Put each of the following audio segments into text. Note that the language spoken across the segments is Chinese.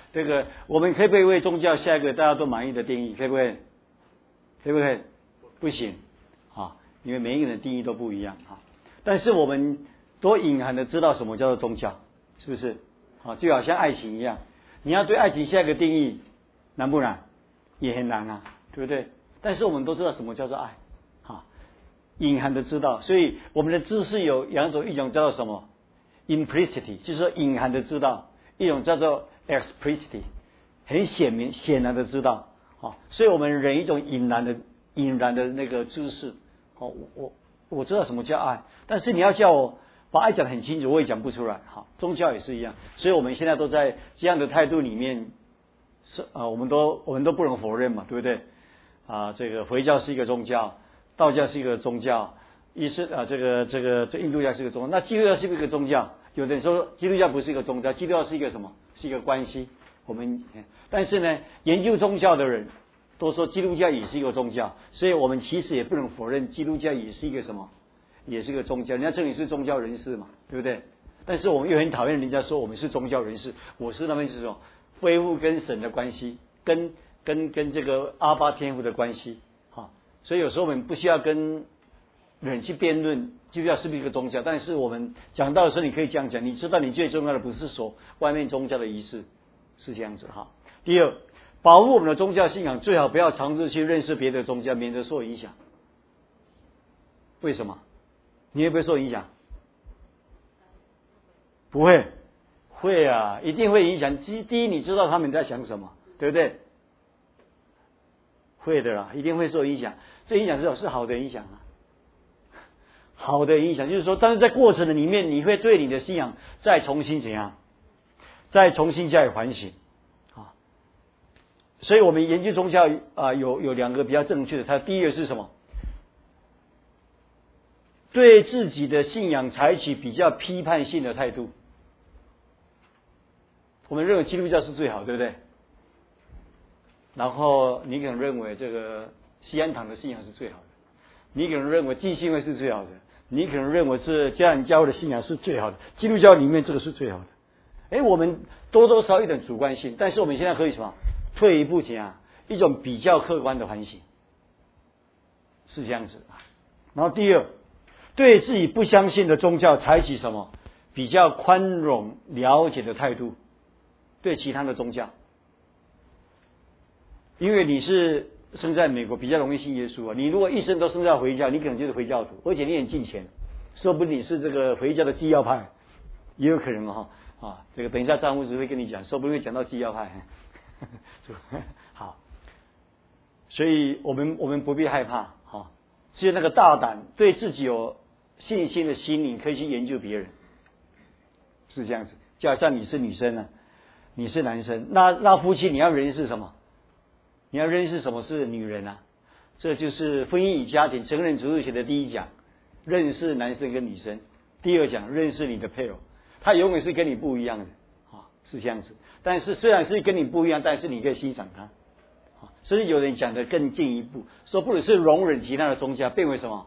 这个我们可不可以为宗教下一个大家都满意的定义？可不可以？可不可以？不行啊，因为每一个人的定义都不一样啊。但是我们都隐含的知道什么叫做宗教，是不是？啊，就好像爱情一样，你要对爱情下一个定义，难不难？也很难啊，对不对？但是我们都知道什么叫做爱，啊，隐含的知道，所以我们的知识有两种，一种叫做什么 ？implicity， 就是说隐含的知道；一种叫做 explicity， 很显然的知道。啊，所以我们人一种隐然的那个知识。哦，我知道什么叫爱，但是你要叫我把爱讲得很清楚，我也讲不出来。好，宗教也是一样，所以我们现在都在这样的态度里面，我们都不能否认嘛，对不对？啊，这个回教是一个宗教，道教是一个宗教，这印度教是一个宗教，那基督教是不是一个宗教？有的人说基督教不是一个宗教，基督教是一个什么？是一个关系。但是呢，研究宗教的人都说基督教也是一个宗教，所以我们其实也不能否认基督教也是一个什么，也是一个宗教。人家称你是宗教人士嘛，对不对？但是我们又很讨厌人家说我们是宗教人士。我是那边是什么？恢复跟神的关系，跟这个阿爸天父的关系。好，所以有时候我们不需要跟人去辩论基督教是不是一个宗教，但是我们讲到的时候，你可以这样讲，你知道你最重要的不是说外面宗教的仪式。是这样子哈。第二，保护我们的宗教信仰，最好不要尝试去认识别的宗教，免得受影响。为什么？你会不会受影响？不会，会啊，一定会影响。第一，你知道他们在想什么，对不对？会的啦，一定会受影响。这影响是好的影响啊，好的影响就是说，但是在过程的里面，你会对你的信仰再重新怎样？再重新加以反省啊，所以我们研究宗教有两个比较正确的。它第一个是什么？对自己的信仰采取比较批判性的态度。我们认为基督教是最好，对不对？然后你可能认为这个西安堂的信仰是最好的，你可能认为基信会是最好的，你可能认为是家人教会的信仰是最好的，基督教里面这个是最好的。我们多多少少一点主观性，但是我们现在可以什么？退一步讲，一种比较客观的反省，是这样子。然后第二，对自己不相信的宗教采取什么？比较宽容了解的态度，对其他的宗教。因为你是生在美国，比较容易信耶稣啊。你如果一生都生在回教，你可能就是回教徒，而且你很敬虔，说不定你是这个回教的基要派，也有可能哈。这个等一下张牧师会跟你讲，说不定会讲到基要派。好，所以我们不必害怕，只有那个大胆对自己有信心的心灵，可以去研究别人，是这样子。就好像你是女生呢，你是男生，那夫妻你要认识什么？你要认识什么是女人啊？这就是婚姻与家庭成人主义学的第一讲，认识男生跟女生；第二讲认识你的配偶。他永远是跟你不一样的是这样子。但是虽然是跟你不一样，但是你可以欣赏他甚至有人讲的更进一步，说不只是容忍其他的宗教，变为什么？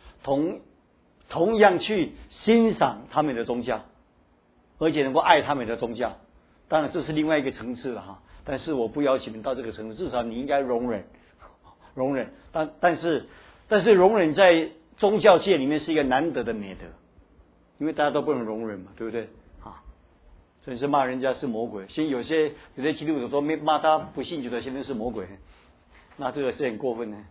同样去欣赏他们的宗教，而且能够爱他们的宗教。当然这是另外一个层次了但是我不要求你到这个程度，至少你应该容忍。但是容忍在宗教界里面是一个难得的美德。因为大家都不能容忍嘛，对不对？所以是骂人家是魔鬼。有些基督徒说骂他不信主的先生是魔鬼，那这个是很过分的。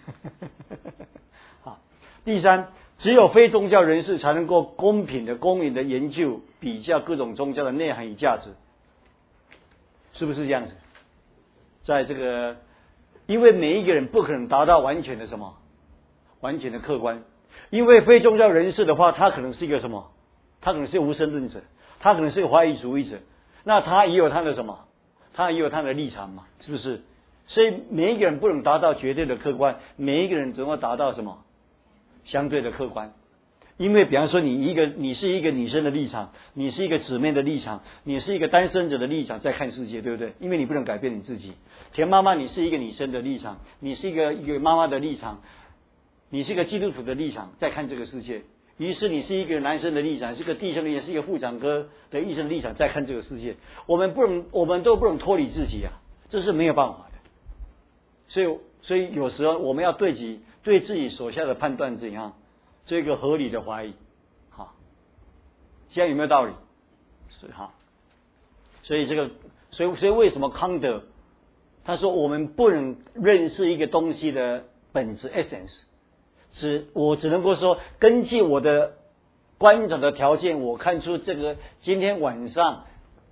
第三，只有非宗教人士才能够公平的、公允的研究、比较各种宗教的内涵与价值，是不是这样子？在这个，因为每一个人不可能达到完全的什么，完全的客观。因为非宗教人士的话，他可能是一个什么？他可能是无神论者，他可能是一个怀疑主义者，那他也有他的什么？他也有他的立场嘛，是不是？所以每一个人不能达到绝对的客观，每一个人总要达到什么？相对的客观。因为比方说你是一个女生的立场，你是一个姊妹的立场，你是一个单身者的立场在看世界，对不对？因为你不能改变你自己。田妈妈，你是一个女生的立场，你是一个妈妈的立场，你是一个基督徒的立场在看这个世界， 于是你是一个男生的立场，是个弟兄的立场，是一个妇产科的医生的立场在看这个世界，我们都不能脱离自己啊，这是没有办法的。所以有时候我们要对自己手下的判断怎样，做一个合理的怀疑，好，这样有没有道理？是哈。所以为什么康德他说我们不能认识一个东西的本质 essence， 我只能够说根据我的观察的条件，我看出这个今天晚上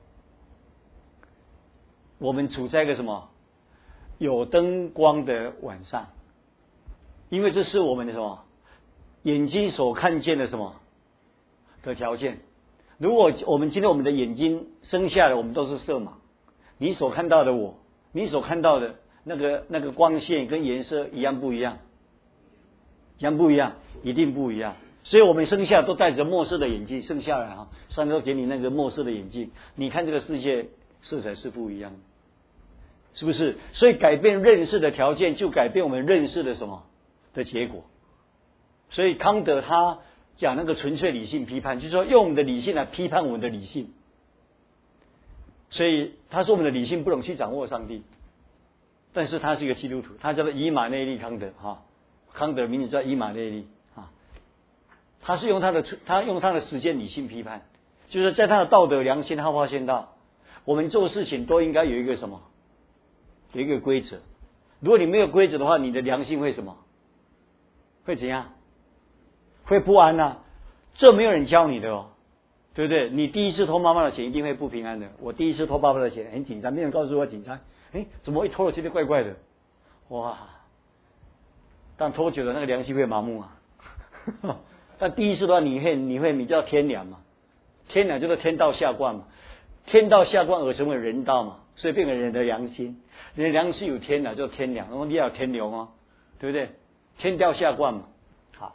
我们处在一个什么有灯光的晚上，因为这是我们的什么眼睛所看见的什么的条件。如果今天我们的眼睛生下来我们都是色盲，你所看到的你所看到的那个光线跟颜色一样不一样？一样不一样？一定不一样。所以我们生下都戴着墨色的眼镜，生下来啊，上头给你那个墨色的眼镜，你看这个世界色彩是不一样的，是不是？所以改变认识的条件，就改变我们认识的什么的结果。所以康德他讲那个纯粹理性批判，就是说用我们的理性来批判我们的理性。所以他说我们的理性不能去掌握上帝，但是他是一个基督徒，他叫做以马内利康德哈，康德的名字叫以马内利啊。他是用他的实践理性批判，就是在他的道德良心，他发现到我们做事情都应该有一个什么，有一个规则。如果你没有规则的话，你的良心会什么？会怎样？会不安啊！这没有人教你的哦，对不对？你第一次偷妈妈的钱一定会不平安的。我第一次偷爸爸的钱很紧张，没人告诉我紧张，怎么一偷了觉得怪怪的？哇！但偷久了那个良心会麻木啊。但第一次的话，你会叫天良嘛？天良就是天道下灌嘛，天道下灌而成为人道嘛，所以变成人的良心。人的良心有天良，叫天良，然后你要有天良哦，对不对？天道下灌嘛。好，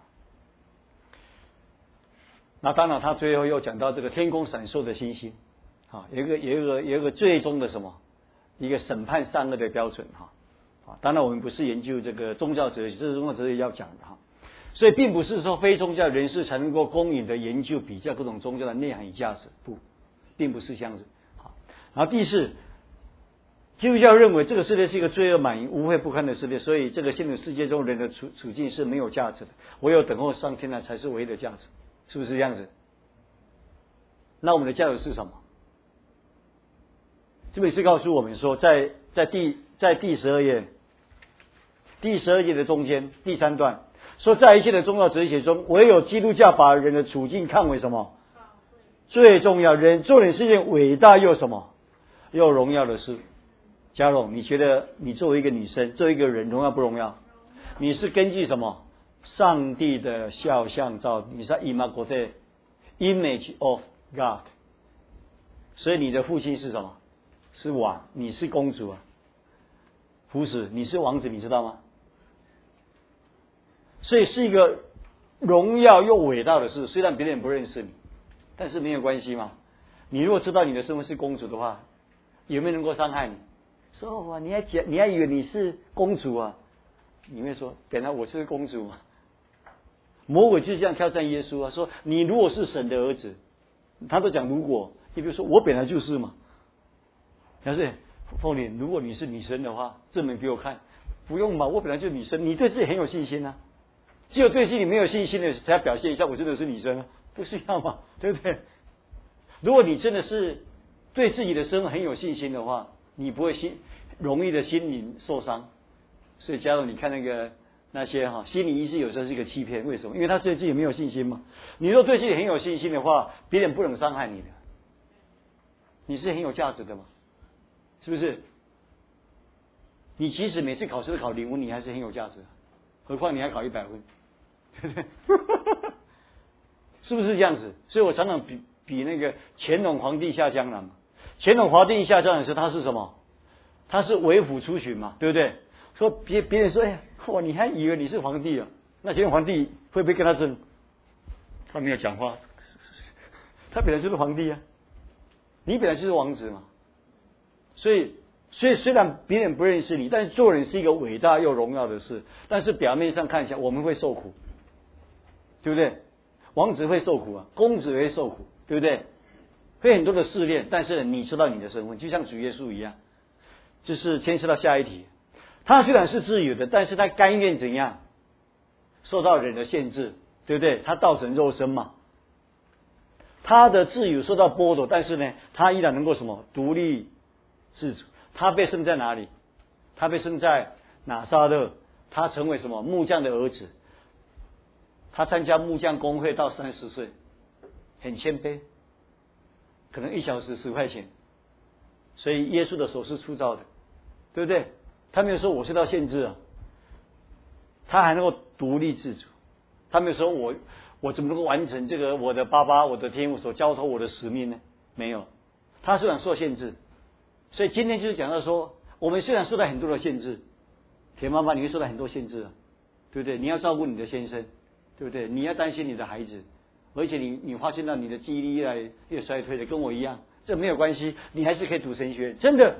那当然他最后又讲到这个天空闪烁的星星，啊，有一个最终的什么一个审判善恶的标准哈。啊，当然我们不是研究这个宗教哲学，这是宗教哲学要讲的哈。所以并不是说非宗教人士才能够公允的研究比较各种宗教的内涵与价值，不，并不是这样子。好，然后第四，基督教认为这个世界是一个罪恶满盈、污秽不堪的世界，所以这个现实世界中人的处境是没有价值的，唯有等候上天才是唯一的价值，是不是这样子？那我们的价值是什么？这本是告诉我们说，在第12页，第12页的中间第3段。说在一切的宗教哲学中，唯有基督教把人的处境看为什么最重要？做人是一件伟大又什么又荣耀的事。嘉荣，你觉得你作为一个女生，作为一个人，荣耀不荣耀？你是根据什么？上帝的肖像造，你是 image of God， 所以你的父亲是什么？是王，你是公主啊。福使，你是王子，你知道吗？所以是一个荣耀又伟大的事，虽然别人不认识你，但是没有关系嘛。你如果知道你的身份是公主的话，有没有人能够伤害你？说哇，你还以为你是公主啊？你会说，本来我是公主嘛。魔鬼就这样挑战耶稣啊，说你如果是神的儿子，他都讲如果，你比如说我本来就是嘛。但是凤莲，如果你是女生的话，证明给我看，不用嘛，我本来就是女生，你对自己很有信心啊。只有对自己没有信心的才表现一下，我真的是女生啊，不是要吗？对不对？如果你真的是对自己的身份很有信心的话，你不会容易的心灵受伤。所以加上你看那些心理医师有时候是一个欺骗，为什么？因为他对自己没有信心嘛。你若对自己很有信心的话，别人不能伤害你的，你是很有价值的嘛，是不是？你即使每次考试都考0分，你还是很有价值的，何况你还考100分。对不对？是不是这样子？所以我常常比那个乾隆皇帝下江南嘛。乾隆皇帝下江南的时候，他是什么？他是为府出巡嘛，对不对？说别人说，哇，你还以为你是皇帝啊？那乾隆皇帝会不会跟他争？他没有讲话，他本来就是皇帝啊，你本来就是王子嘛。所以虽然别人不认识你，但是做人是一个伟大又荣耀的事。但是表面上看起来，我们会受苦。对不对？ 王子会受苦啊，公子也会受苦，对不对？会很多的试炼，但是你知道你的身份，就像主耶稣一样，就是牵涉到下一题。他虽然是自由的，但是他甘愿怎样？受到人的限制，对不对？他道成肉身嘛，他的自由受到剥夺，但是呢，他依然能够什么？独立自主。他被生在哪里？他被生在拿撒勒，他成为什么？木匠的儿子。他参加木匠工会到30岁，很谦卑，可能1小时10块钱。所以耶稣的手是粗糙的，对不对？他没有说我受到限制啊，他还能够独立自主。他没有说我怎么能够完成这个我的爸爸我的天父所交托我的使命呢？没有，他虽然受限制。所以今天就是讲到说，我们虽然受到很多的限制，田妈妈你会受到很多限制啊，对不对？你要照顾你的先生，对不对？你要担心你的孩子，而且你发现到你的记忆力越来越衰退的，跟我一样，这没有关系，你还是可以读神学，真的。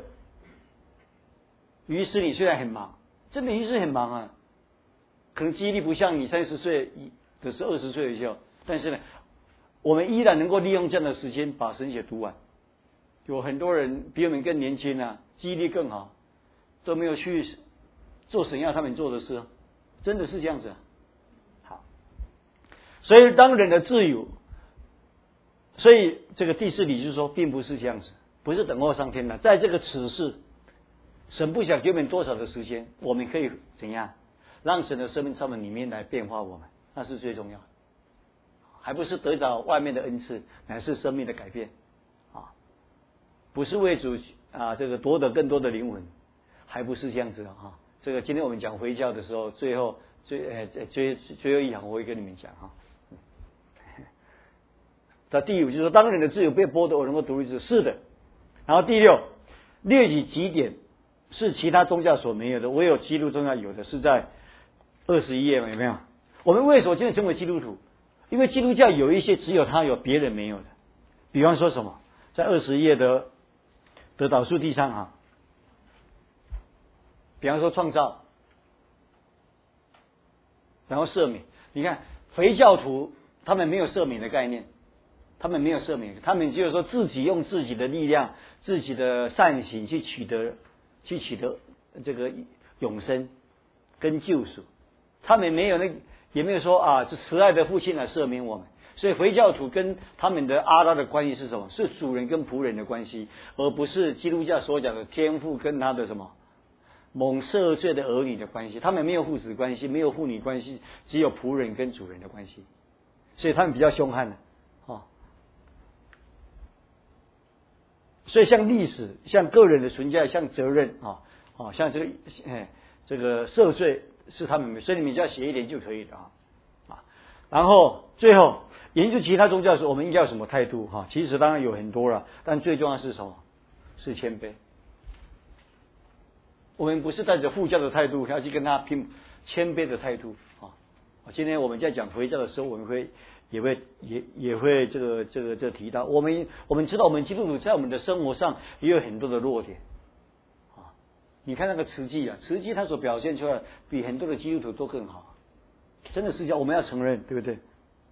于是你虽然很忙，真的于是很忙啊，可能记忆力不像你30岁可是20岁的时候，但是呢，我们依然能够利用这样的时间把神学读完。有很多人比我们更年轻啊，记忆力更好，都没有去做神要他们做的事，真的是这样子啊。好，所以当人的自由，所以这个第4理就是说，并不是这样子，不是等候上天的，在这个此世，神不想给我们多少的时间，我们可以怎样让神的生命在我们里面来变化我们，那是最重要的，还不是得着外面的恩赐，乃是生命的改变。不是为主这个夺得更多的灵魂，还不是这样子啊。这个今天我们讲回教的时候，最后一行我会跟你们讲哈。到第5就是说，当人的自由被剥夺，我能够独立自主，是的。然后第6，列举几点是其他宗教所没有的，唯有基督宗教有的，是在21页有没有？我们为什么今天成为基督徒？因为基督教有一些只有他有，别人没有的。比方说什么，在21页的导数第3行，比方说创造，然后赦免。你看回教徒他们没有赦免的概念，他们没有赦免，他们只有说自己用自己的力量、自己的善行去取得这个永生跟救赎。他们没有也没有说是慈爱的父亲来赦免我们。所以回教徒跟他们的阿拉的关系是什么？是主人跟仆人的关系，而不是基督教所讲的天父跟他的什么蒙赦罪的儿女的关系。他们没有父子关系，没有父女关系，只有仆人跟主人的关系。所以他们比较凶悍的所以像历史、像个人的存在、像责任像这个赦罪是他们，所以你们只要写一点就可以了然后最后研究其他宗教时，我们应该有什么态度其实当然有很多了，但最重要是什么？是谦卑。我们不是带着护教的态度要去跟他拼，谦卑的态度今天我们在讲回教的时候，我们也会这个提到，我们知道我们基督徒在我们的生活上也有很多的弱点你看那个慈济慈济他所表现出来比很多的基督徒都更好，真的是我们要承认，对不对？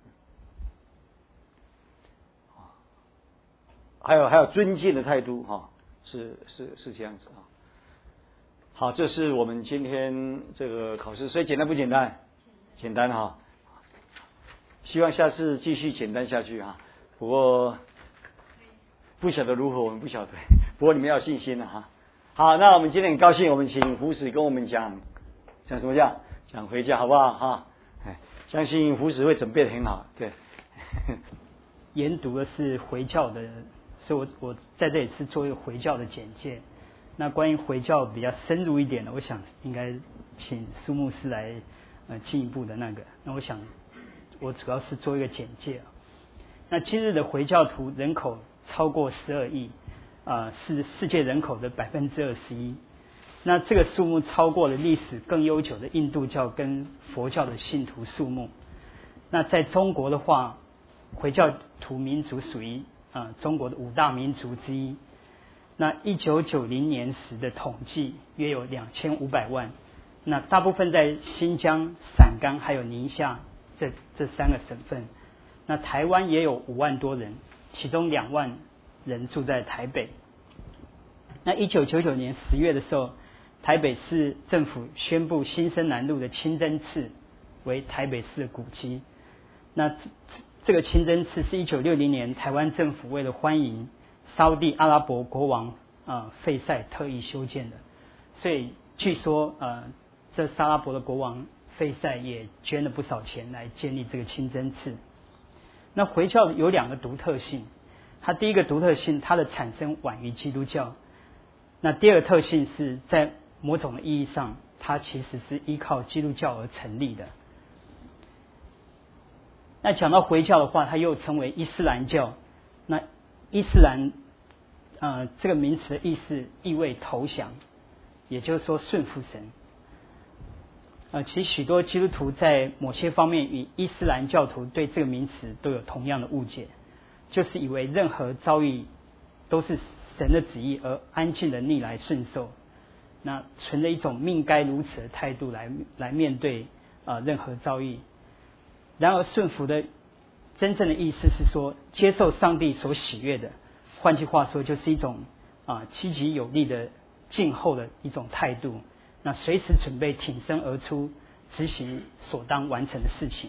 还有尊敬的态度是这样子好，这是我们今天这个考试，所以简单不简单？简单希望下次继续简单下去不过不晓得如何，我们不晓得，不过你们要有信心好，那我们今天很高兴，我们请胡使跟我们讲什么讲回教，好不好相信胡使会准备得很好。对， 研读的是回教的，所以我在这里是做一个回教的简介。那关于回教比较深入一点的，我想应该请苏牧师来进一步的那个。那我想我主要是做一个简介那今日的回教徒人口超过12亿是世界人口的21%。那这个数目超过了历史更悠久的印度教跟佛教的信徒数目。那在中国的话，回教徒民族属于中国的5大民族之一。那1990年时的统计约有2500万，那大部分在新疆、陕甘还有宁夏这3个省份。 那台湾也有5万多人，其中2万人住在台北。那1999年10月的时候，台北市政府宣布新生南路的清真寺为台北市的古迹。那这个清真寺是1960年台湾政府为了欢迎沙烏地阿拉伯国王费塞特意修建的，所以据说这沙拉伯的国王费塞也捐了不少钱来建立这个清真寺。那回教有2个独特性，它第一个独特性，它的产生晚于基督教。那第二个特性是在某种意义上，它其实是依靠基督教而成立的。那讲到回教的话，它又称为伊斯兰教。那伊斯兰这个名词的意味投降，也就是说顺服神。其实许多基督徒在某些方面与伊斯兰教徒对这个名词都有同样的误解，就是以为任何遭遇都是神的旨意而安静的逆来顺受，那存着一种命该如此的态度来面对任何遭遇。然而顺服的真正的意思是说，接受上帝所喜悦的，换句话说，就是一种积极有力的静候的一种态度，那随时准备挺身而出，执行所当完成的事情。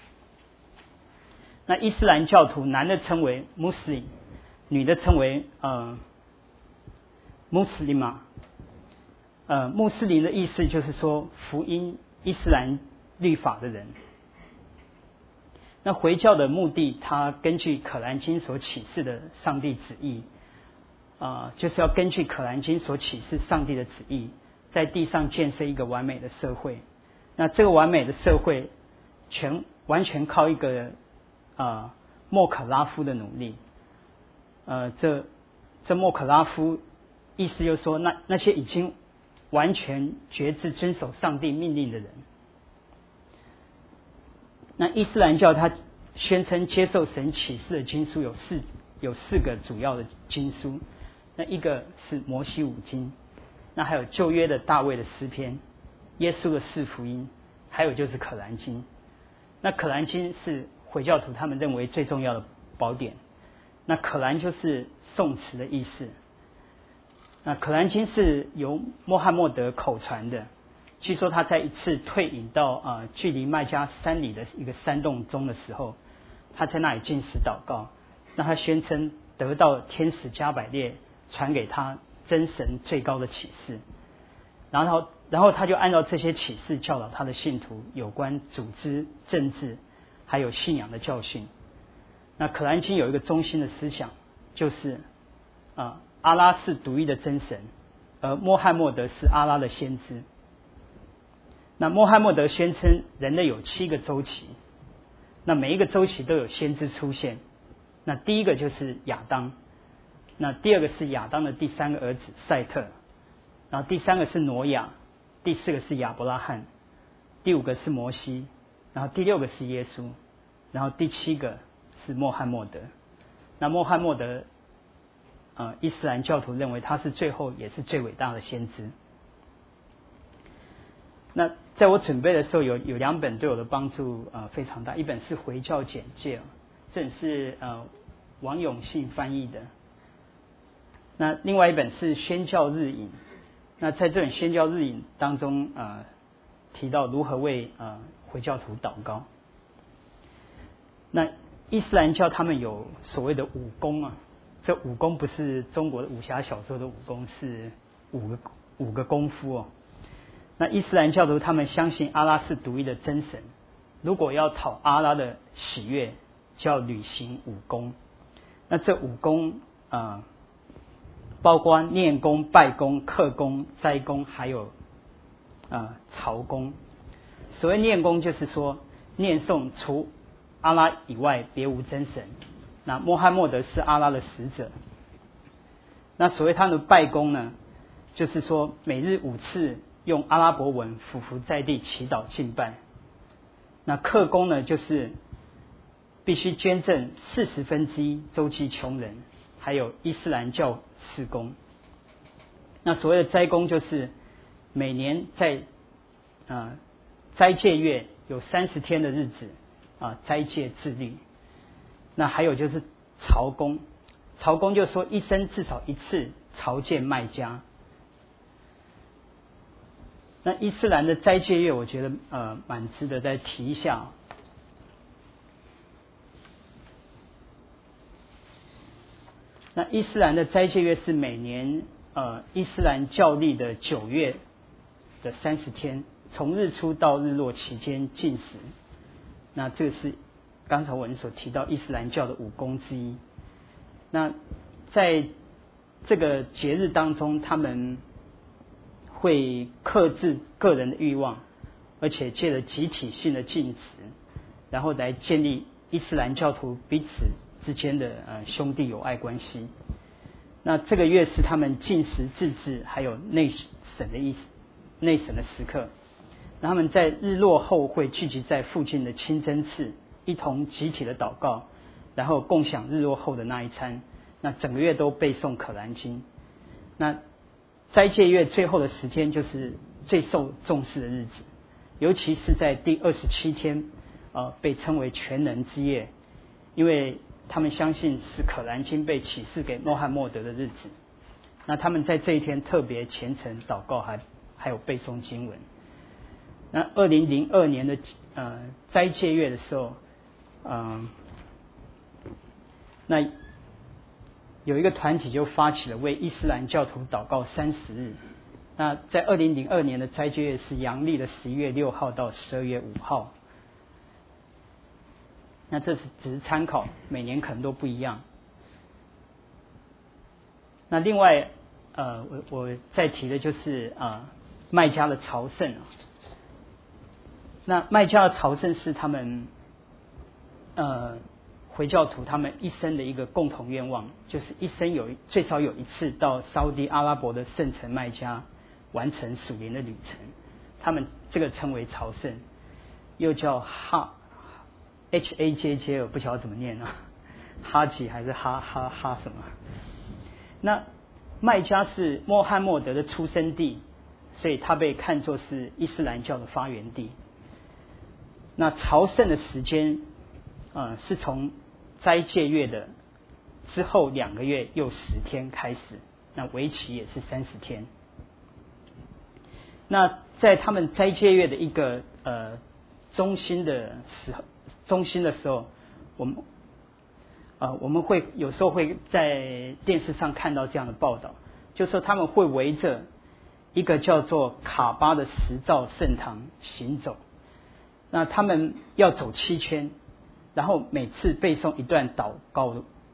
那伊斯兰教徒男的称为穆斯林，女的称为穆斯林玛。穆斯林的意思就是说福音伊斯兰律法的人。那回教的目的，它根据可兰经所启示的上帝旨意，就是要根据可兰经所启示上帝的旨意，在地上建设一个完美的社会。那这个完美的社会，完全靠一个莫可拉夫的努力。这莫可拉夫意思就是说，那些已经完全决志遵守上帝命令的人。那伊斯兰教它宣称接受神启示的经书有四个主要的经书，那一个是摩西五经，那还有旧约的大卫的诗篇，耶稣的四福音，还有就是可兰经。那可兰经是回教徒他们认为最重要的宝典。那可兰就是颂词的意思。那可兰经是由穆罕默德口传的，据说他在一次退隐到距离麦加3里的一个山洞中的时候，他在那里禁食祷告，那他宣称得到天使加百列传给他真神最高的启示，然后他就按照这些启示教导他的信徒有关组织、政治还有信仰的教训。那可兰经有一个中心的思想，就是阿拉是独一的真神，而穆罕默德是阿拉的先知。那穆罕默德宣称人类有7个周期，那每一个周期都有先知出现。那第一个就是亚当，那第二个是亚当的第3个儿子赛特，然后第3个是挪亚，第4个是亚伯拉罕，第5个是摩西，然后第6个是耶稣，然后第7个是穆罕默德。那穆罕默德伊斯兰教徒认为他是最后也是最伟大的先知。那在我准备的时候有2本对我的帮助非常大，一本是回教简介，这本是王永信翻译的。那另外一本是宣教日引，那在这本宣教日引当中提到如何为回教徒祷告。那伊斯兰教他们有所谓的武功这武功不是中国的武侠小说的武功，是五个功夫那伊斯兰教徒他们相信阿拉是独一的真神，如果要讨阿拉的喜悦，就要履行武功。那这武功包括念功、拜功、刻功、斋功，还有朝功。所谓念功，就是说念诵除阿拉以外别无真神。那穆罕默德是阿拉的使者。那所谓他们的拜功呢，就是说每日5次用阿拉伯文俯伏在地祈祷敬拜。那刻功呢，就是必须捐赠1/40周济穷人，还有伊斯兰教事工。那所谓的斋功，就是每年在斋戒月有30天的日子斋戒自律。 那还有就是朝公，朝公就说一生至少一次朝见麦加。那伊斯兰的斋戒月，我觉得蛮值得再提一下。那伊斯兰的斋戒月是每年伊斯兰教历的9月的30天，从日出到日落期间禁食。那这个是刚才我们所提到伊斯兰教的5功之一。那在这个节日当中，他们会克制个人的欲望，而且借着集体性的禁食，然后来建立伊斯兰教徒彼此之间的兄弟友爱关系。那这个月是他们禁食自治还有内审的意思，内审的时刻。那他们在日落后会聚集在附近的清真寺，一同集体的祷告，然后共享日落后的那一餐。那整个月都背诵可兰经。那斋戒月最后的10天就是最受重视的日子，尤其是在第27天，被称为全能之夜，因为他们相信是可兰经被启示给穆罕默德的日子。那他们在这一天特别虔诚祷告，还有背诵经文。那2002年的斋戒月的时候，那有一个团体就发起了为伊斯兰教徒祷告30日。那在2002年的斋戒月是阳历的11月6号到12月5号。那这只是参考，每年可能都不一样。那另外我再提的就是麦加的朝圣。那麦加的朝圣是他们回教徒他们一生的一个共同愿望，就是一生最少有一次到沙烏地阿拉伯的圣城麦加完成属灵的旅程。他们这个称为朝圣，又叫HAJJ， 我不晓得怎么念啊，哈吉还是哈什么？那麦加是穆罕默德的出生地，所以它被看作是伊斯兰教的发源地。那朝圣的时间是从斋戒月的之后2个月又10天开始，那为期也是30天。那在他们斋戒月的一个中心的时候，我们会有时候会在电视上看到这样的报道，就是说他们会围着一个叫做卡巴的石造圣堂行走。那他们要走7圈，然后每次背诵一段祷告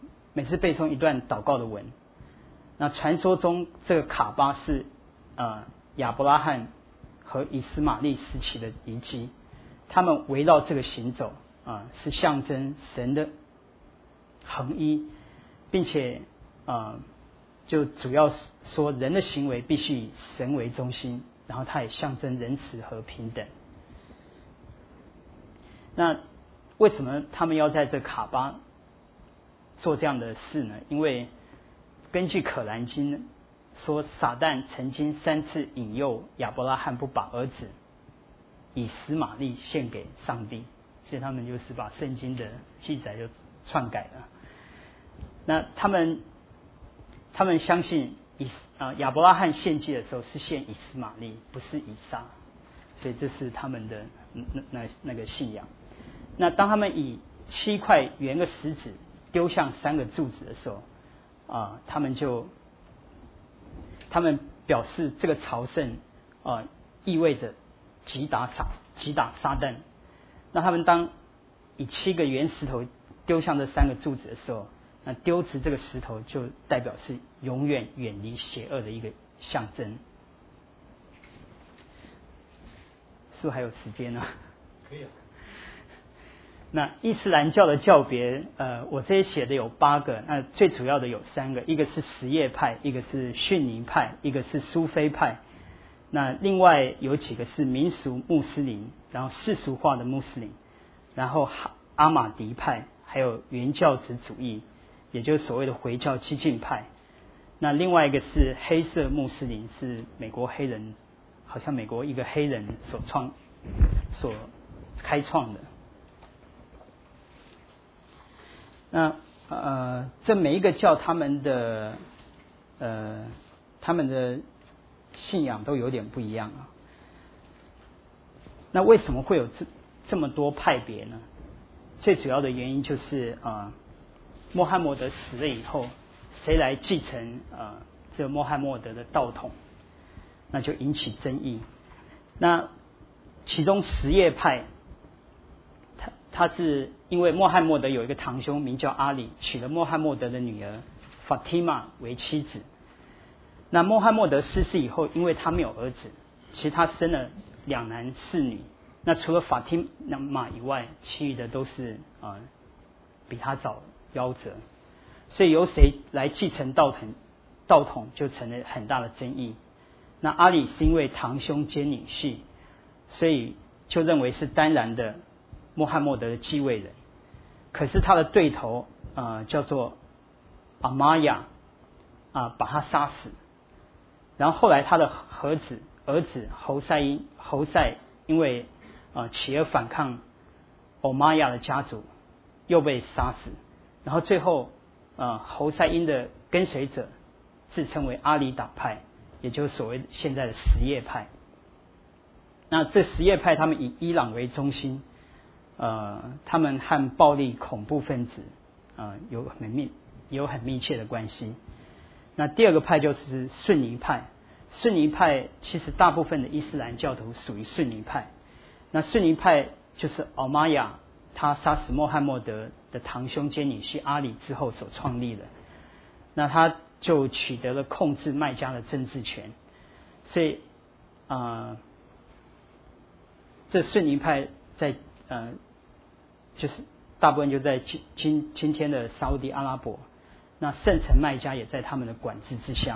的文。那传说中这个卡巴是亚伯拉罕和以斯玛利时期的遗迹，他们围绕这个行走是象征神的合一，并且就主要说人的行为必须以神为中心，然后它也象征仁慈和平等。那为什么他们要在这卡巴做这样的事呢？因为根据可兰经说，撒旦曾经3次引诱亚伯拉罕不把儿子以实玛利献给上帝，所以他们就是把圣经的记载就篡改了。那他们相信亚伯拉罕献祭的时候是献以实玛利，不是以撒，所以这是他们的那个信仰。那当他们以7块圆的石子丢向3个柱子的时候，他们表示这个朝圣意味着击打撒旦。那他们当以7个圆石头丢向这3个柱子的时候，那丢掷这个石头就代表是永远远离邪恶的一个象征。是不是还有时间呢？ 可以啊。 那伊斯兰教的教别，我这里写的有8个，那最主要的有3个，一个是什叶派，一个是逊尼派，一个是苏菲派。那另外有几个是民俗穆斯林，然后世俗化的穆斯林，然后阿马迪派，还有原教旨主义，也就是所谓的回教激进派。那另外一个是黑色穆斯林，是美国黑人，好像美国一个黑人所开创的。 那这每一个教他们的信仰都有点不一样啊。那为什么会有这么多派别呢？最主要的原因就是穆罕默德死了以后，谁来继承这穆罕默德的道统，那就引起争议。那其中什叶派，他是因为穆罕默德有一个堂兄名叫阿里，娶了穆罕默德的女儿法蒂玛为妻子。那穆罕默德逝世以后，因为他没有儿子，其实他生了2男4女。那除了法蒂玛以外，其余的都是比他早夭折，所以由谁来继承道统就成了很大的争议。那阿里是因为堂兄兼女婿，所以就认为是当然的穆罕默德的继位人。可是他的对头叫做阿玛亚把他杀死。然后后来他的儿子侯赛因为起而反抗欧玛亚的家族，又被杀死。然后最后侯赛因的跟随者自称为阿里党派，也就是所谓现在的什叶派。那这什叶派他们以伊朗为中心，他们和暴力恐怖分子有很密切的关系。那第二个派就是逊尼派。逊尼派其实大部分的伊斯兰教徒属于逊尼派。那逊尼派就是奥玛亚他杀死穆罕默德的堂兄兼女婿阿里之后所创立的。那他就取得了控制麦加的政治权，所以这逊尼派在就是大部分就在今天的沙烏地阿拉伯，那圣城麦加也在他们的管制之下。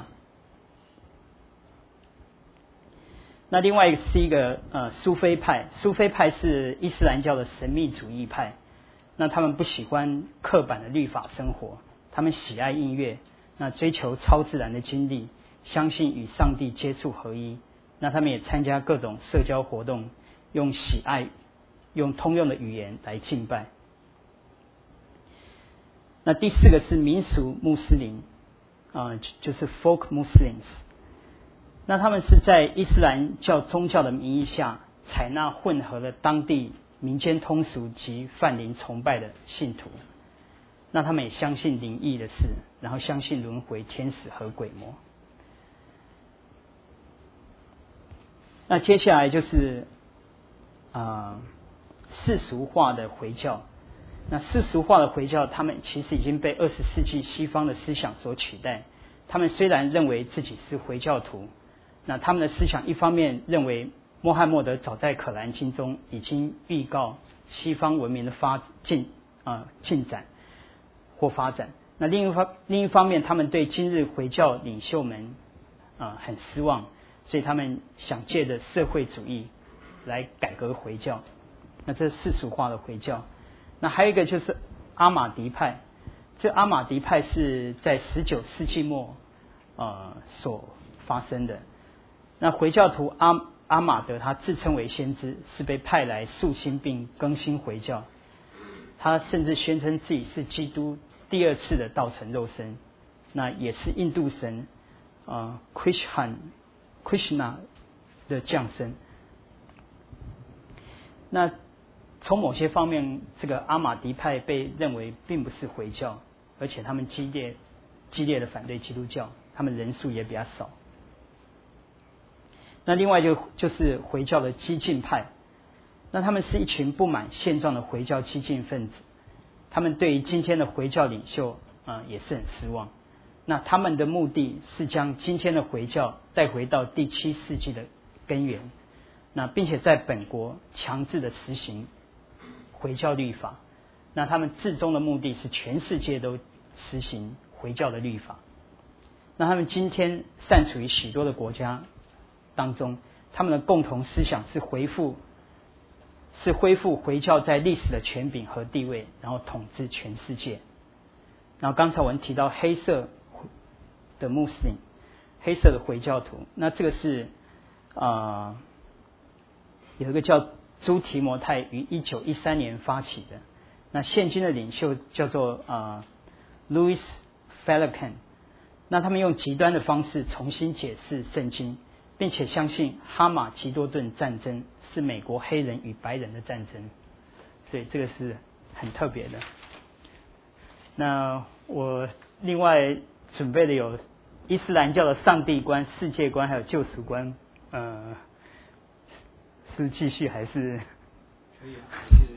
那另外是一个苏菲派，苏菲派是伊斯兰教的神秘主义派。那他们不喜欢刻板的律法生活，他们喜爱音乐，那追求超自然的经历，相信与上帝接触合一。那他们也参加各种社交活动，用通用的语言来敬拜。那第4个是民俗穆斯林，就是 folk Muslims。那他们是在伊斯兰教宗教的名义下，采纳混合了当地民间通俗及泛灵崇拜的信徒。那他们也相信灵异的事，然后相信轮回、天使和鬼魔。那接下来就是世俗化的回教。那世俗化的回教，他们其实已经被20世纪西方的思想所取代。他们虽然认为自己是回教徒，那他们的思想一方面认为穆罕默德早在可兰经中已经预告西方文明的进展或发展。那另一方面，他们对今日回教领袖们很失望，所以他们想借着社会主义来改革回教。那这是世俗化的回教。那还有一个就是阿马迪派。这阿马迪派是在19世纪末所发生的。那回教徒阿马德他自称为先知，是被派来肃清并更新回教。他甚至宣称自己是基督第2次的道成肉身，那也是印度神Krishna 的降生。那从某些方面，这个阿马迪派被认为并不是回教，而且他们激烈的反对基督教，他们人数也比较少。那另外就是回教的激进派。那他们是一群不满现状的回教激进分子，他们对于今天的回教领袖也是很失望。那他们的目的是将今天的回教带回到第7世纪的根源，那并且在本国强制的实行回教律法。那他们至终的目的是全世界都实行回教的律法。那他们今天散处于许多的国家当中，他们的共同思想是恢复回教在历史的权柄和地位，然后统治全世界。然后刚才我们提到黑色的穆斯林，黑色的回教徒，那这个是有一个叫朱提摩太于1913年发起的。 那现今的领袖叫做Louis Farrakhan， 那他们用极端的方式重新解释圣经，并且相信哈马吉多顿战争是美国黑人与白人的战争，所以这个是很特别的。那我另外准备的有伊斯兰教的上帝观、世界观还有救赎观，是继续还是？ 可以啊，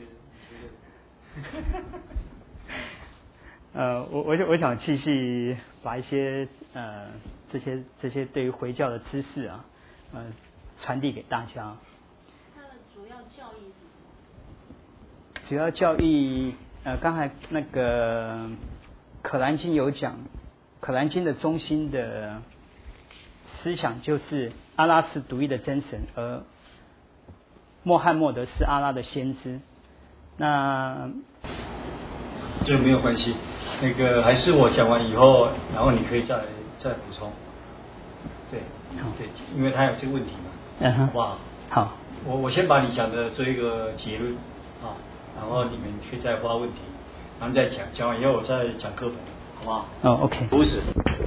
我想继续把一些这些对于回教的知识啊，传递给大家。 它的主要教义是什么？ 主要教义刚才那个可兰经有讲，可兰经的中心的思想就是阿拉是独一的真神，而穆罕默德是阿拉的先知。那这没有关系，那个还是我讲完以后，然后你可以再补充。对，对，因为他有这个问题嘛，好不好？ 好， 我先把你讲的做一个结论啊，然后你们可以再发问题，然后再讲完以后我再讲课本，好不好？ 哦 ，OK。 不是。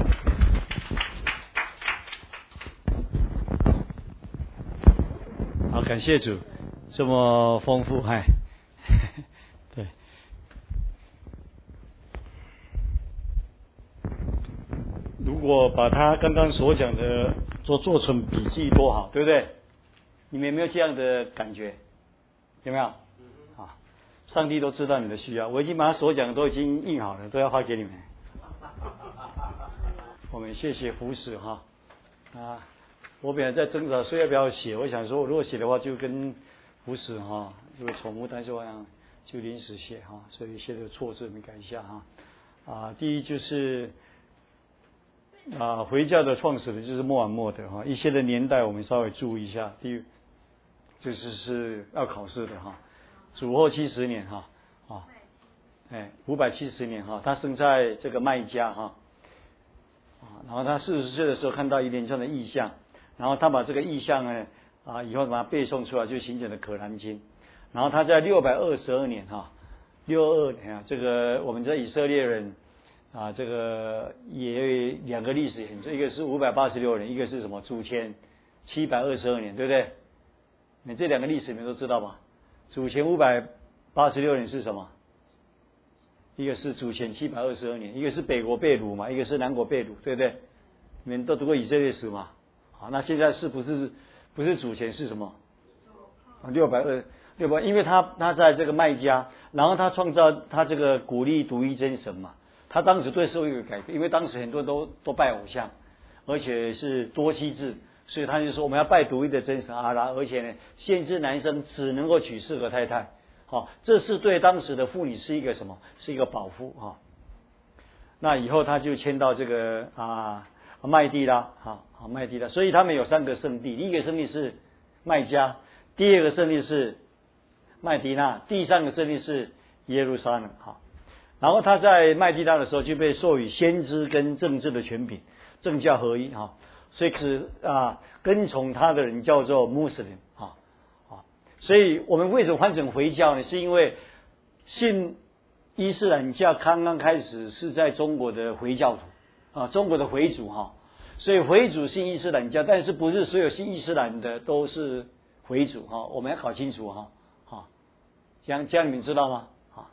好，感谢主，这么丰富，嗨，对。如果把他刚刚所讲的做成笔记多好，对不对？你们有没有这样的感觉？有没有？啊，上帝都知道你的需要，我已经把他所讲的都已经印好了，都要发给你们。我们谢谢福使哈啊！我本来在挣扎说要不要写，我想说如果写的话就跟福使哈这个宠物单说一样，就临时写哈，所以写的错字你改一下哈第一就是回教的创始人就是穆罕默德哈，一些的年代我们稍微注意一下。第一就是要考试的哈，主后70年哈570年哈，他生在这个麦加哈然后他40岁的时候看到一连串的异象，然后他把这个异象呢以后把它背诵出来，就形成了可兰经。然后他在622年62年这个我们在以色列人这个也有两个历史很重，一个是586年，一个是什么主前722年，对不对？你这两个历史你们都知道吧？主前586年是什么？一个是主前722年，一个是北国被掳嘛，一个是南国被掳，对不对？你们都读过以色列史嘛？好，那现在是不是主前是什么？600，因为他在这个麦加，然后他创造他这个鼓励独一真神嘛。他当时对社会有改变，因为当时很多人都拜偶像，而且是多妻制，所以他就说我们要拜独一的真神阿拉，而且呢，限制男生只能够娶4个太太。这是对当时的妇女是一个什么？是一个保护那以后他就迁到这个麦地拉麦地拉，所以他们有3个圣地，第一个圣地是麦加，第2个圣地是麦地那，第3个圣地是耶路撒冷然后他在麦地拉的时候就被授予先知跟政治的权柄，政教合一所以是跟从他的人叫做穆斯林所以我们为什么换成回教呢？是因为信伊斯兰教刚刚开始是在中国的回教徒中国的回族所以回族信伊斯兰教，但是不是所有信伊斯兰的都是回族我们要搞清楚这样你们知道吗？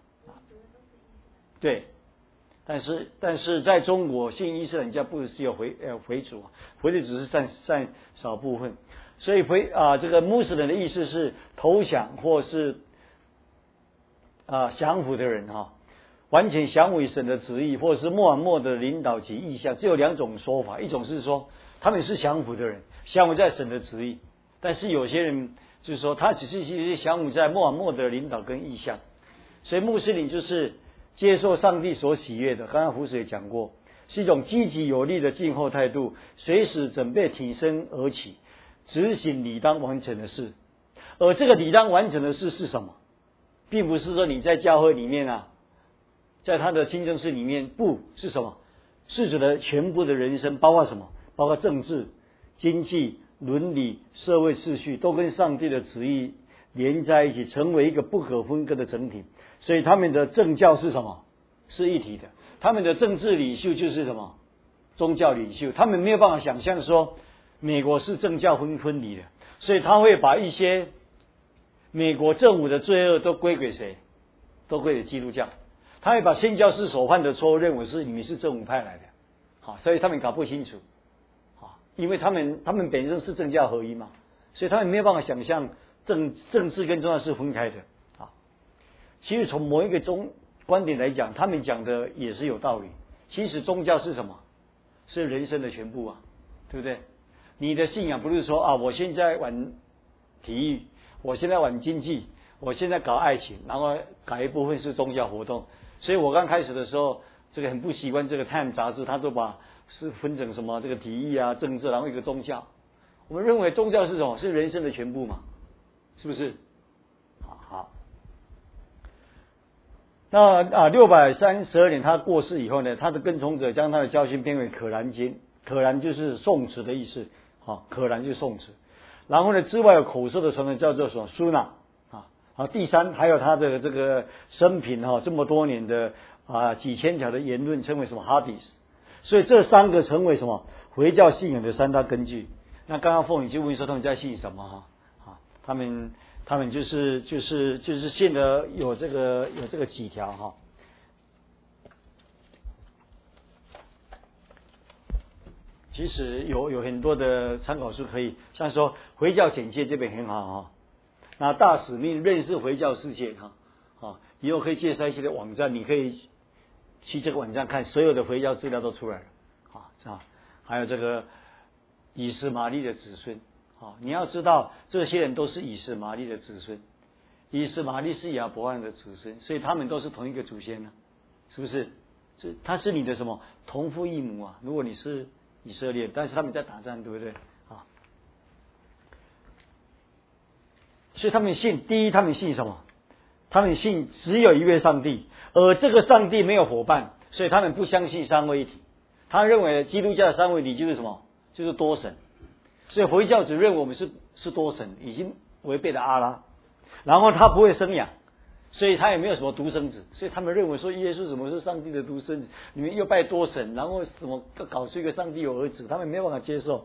对，但是在中国信伊斯兰教不是有回族回族只是占少部分，所以这个穆斯林的意思是投降或是降服的人完全降服于神的旨意，或者是穆罕默德的领导及意向，只有2种说法，一种是说他们是降服的人，降服在神的旨意，但是有些人就是说他只是降服在穆罕默德的领导跟意向，所以穆斯林就是接受上帝所喜悦的，刚刚胡师也讲过，是一种积极有力的静候态度，随时准备挺身而起，执行理当完成的事。而这个理当完成的事是什么？并不是说你在教会里面在他的清真寺里面，不是什么？是指的全部的人生，包括什么？包括政治、经济、伦理、社会秩序，都跟上帝的旨意连在一起，成为一个不可分割的整体。所以他们的政教是什么？是一体的。他们的政治领袖就是什么？宗教领袖。他们没有办法想象说美国是政教分离的，所以他会把一些美国政府的罪恶都归给谁？都归给基督教。他会把宣教士所犯的错误认为是你们是政府派来的，好，所以他们搞不清楚，好，因为他们本身是政教合一嘛，所以他们没有办法想象政治跟宗教是分开的，啊，其实从某一个观点来讲，他们讲的也是有道理。其实宗教是什么？是人生的全部啊，对不对？你的信仰不是说啊，我现在玩体育，我现在玩经济，我现在搞爱情，然后搞一部分是宗教活动。所以我刚开始的时候，这个很不习惯这个《Time》杂志，他都把是分成什么这个体育啊、政治，然后一个宗教。我们认为宗教是什么？是人生的全部嘛，是不是？好。那632年他过世以后呢，他的跟从者将他的教训编为《可兰经》，可兰就是宋词的意思，好，可兰就是宋词。然后呢，之外有口述的传人叫做什么？苏纳。好，第三还有他的这个生平这么多年的几千条的言论称为什么哈迪斯，所以这三个成为什么回教信仰的三大根据。那刚刚凤宇就问说他们在信什么他们就是信的有这个几条其实有很多的参考书可以，像说回教简介这边很好那大使命认识回教世界以后可以介绍一些的网站，你可以去这个网站看，所有的回教资料都出来了还有这个以斯玛利的子孙你要知道这些人都是以斯玛利的子孙，以斯玛利是亚伯拉罕的子孙，所以他们都是同一个祖先呢，是不是？他是你的什么同父异母啊？如果你是以色列，但是他们在打仗，对不对所以他们信，第一，他们信什么？他们信只有一位上帝，而这个上帝没有伙伴，所以他们不相信三位一体。他认为基督教的三位一体就是什么？就是多神。所以回教只认为我们是多神，已经违背了阿拉。然后他不会生养，所以他也没有什么独生子，所以他们认为说耶稣什么是上帝的独生子，你们又拜多神，然后什么搞出一个上帝有儿子，他们没有办法接受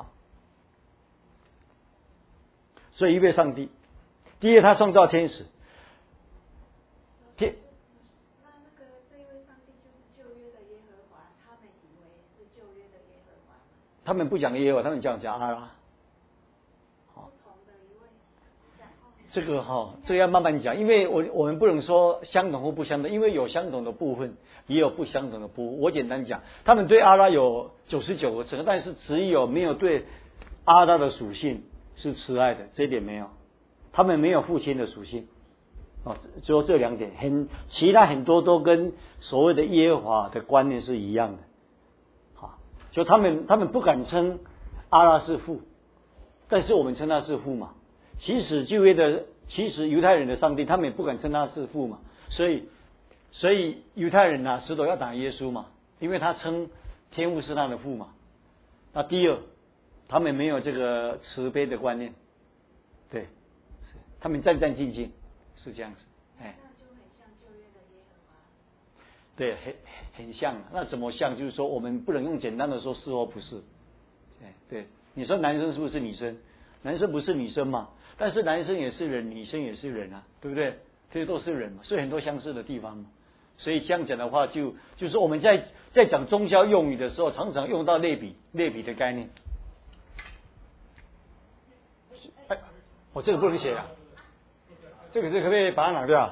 所以一位上帝。第二，他创造天使。 那个这一位上帝就是旧约的耶和华，他们以为是旧约的耶和华吗？ 他们不讲耶和华，他们讲阿拉。 不同的一位。 这个要慢慢讲，因为我们不能说相同或不相同，因为有相同的部分，也有不相同的部分。我简单讲，他们对阿拉有99个称，但是只有没有对阿拉的属性是慈爱的，这一点没有。他们没有父亲的属性就这两点，其他很多都跟所谓的耶和华的观念是一样的就他们不敢称阿拉是父，但是我们称他是父嘛。其实犹太人的上帝他们也不敢称他是父嘛，所以犹太人石头要打耶稣嘛，因为他称天父是他的父嘛。那第二，他们没有这个慈悲的观念，对，他们战战兢兢，是这样子。 那就很像旧约的耶和华。 对，很像。那怎么像？就是说，我们不能用简单的说是或不是。对，你说男生是不是女生？男生不是女生嘛？但是男生也是人，女生也是人啊，对不对？这些都是人嘛，所以很多相似的地方嘛。所以这样讲的话，就是我们在讲宗教用语的时候，常常用到类比的概念。这个不能写啊。这个可不可以把它拿掉？